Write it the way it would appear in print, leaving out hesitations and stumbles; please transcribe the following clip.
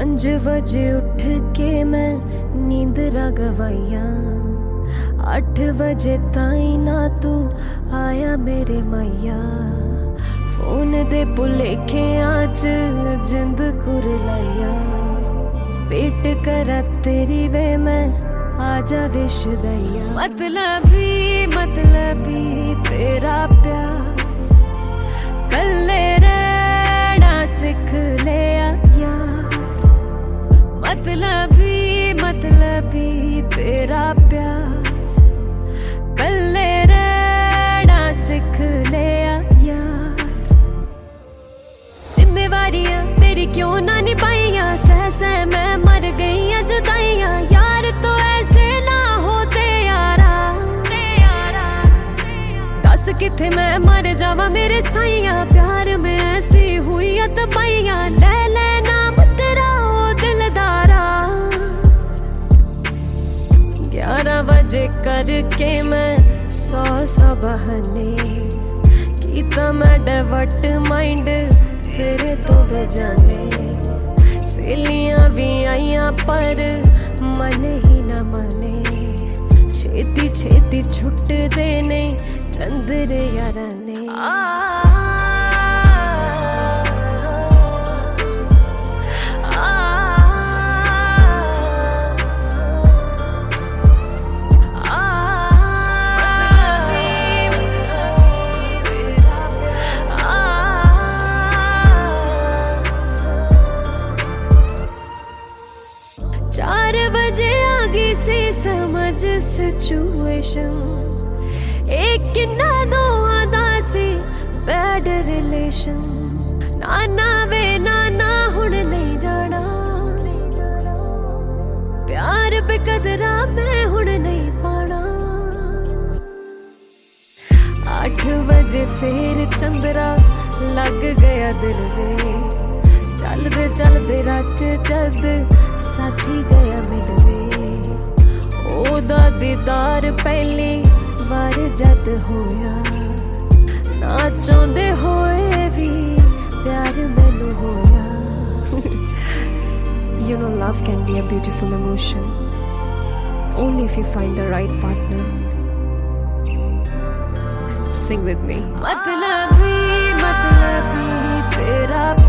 5 बजे उठ के मैं नींदरा गवाइया, 8 बजे ताई ना तू आया मेरे मैया। फोन दे भुलेखे आज जिंद कुरलाइया, वेट करा तेरी वे मैं आजा विश दैया। मतलबी तेरा प्यार कल्ले रहना सिख लिया यार। मतलबी तेरा प्यार कल्ले रहना सिख लिया यार। जिम्मेवारियां तेरी क्यों ना निभाइया, सह मैं मर गई जुदाइयां। यार तो ऐसे ना होते यारा, दस किथे मैं मर जावा मेरे साइया। प्यार में ऐसी हुई तबाइयां, ले नाम तेरा ओ दिलदारा। 11 बजे करके मैं 100 बहाने कीता मैं डाइवर्ट माइंड तेरे तो बेजाने। सहेलियां भी आइया पर मन ही ना माने, छेती छुट देने चंद्र यारा ने। चार बजे आगे से समझ सिचुएशन, एक किन्ना दो आदा से बैड रिलेशन। नाना वे नाना हुण नहीं जाना, प्यार बेकदरा मैं हुण नहीं पाना। 8 बजे फिर चंद्रा लग गया दिल में, चलदे राच जद साथी गया मिलवे। ओदा दीदार पहली बार जद होया, ना चाहते होए भी प्यार मैनू होया। You know love can be a beautiful emotion only if you find the right partner. Sing with me. मतलबी तेरा